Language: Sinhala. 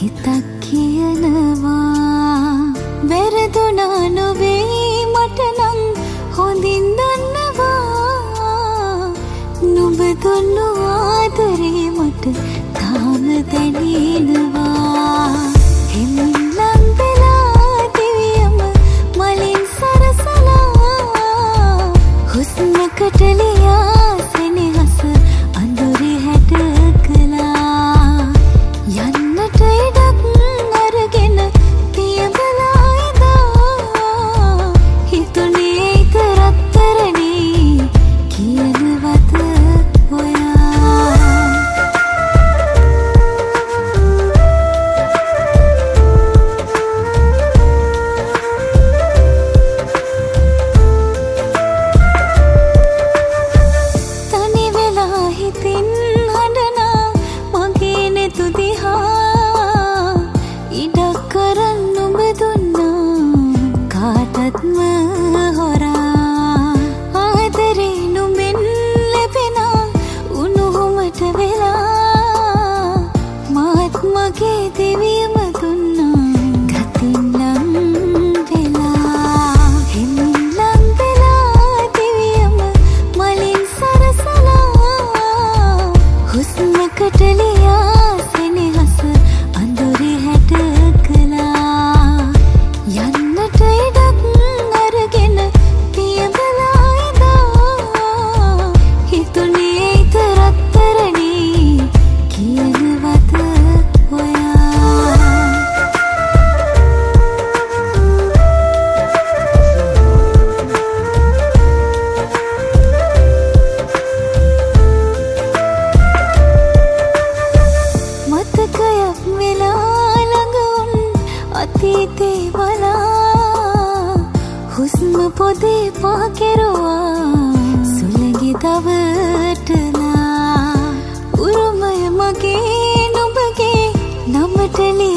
හිතක් කියනවා වැරදුනා නොවේ මට නම් හොඳින් දන්නවා නුඹ දුන්නු ආදරේ මට තාම දැනෙනවා හෙමින් ලං වෙලා දිවියම මලින් සරසලා හුස්මකට ලියා සෙනෙහස අඳුරේ හැට කළා යන්නට ඉඩක් අරගෙන පියඹලා ඉඳා හිතුනේ ඒක රත්තරනේ කියනවත ඔයා තනි වෙලා හිතින් හඬනා මගේ නෙතු දිහා ඉඩක් කරන් නුඹ දුන්නා කාටත්ම හොරා ආදරේ නුඹෙන් ලැබෙන උණුහුමට වෙලා මාත් මගේ දෙවියම දුන්නා ගතින් නම් වෙලා හෙමින් ලං වෙලා දිවියම මලින් සරසලා හුස්මකට ලියා සෙනෙහස අඳුරේ හැට කළා යන්නට ඉඩක් අරගෙන පියඹලා ඉඳා හිතුනේ ඒක රත්තරනේ කියනවත ඔයා මතකයක් වෙලා ළඟ උන් අතීතේ බලා හුස්ම පොදේ පහකෙරුවා සුළඟි දවටලා උරුමය මගේ නුඹගේ නමට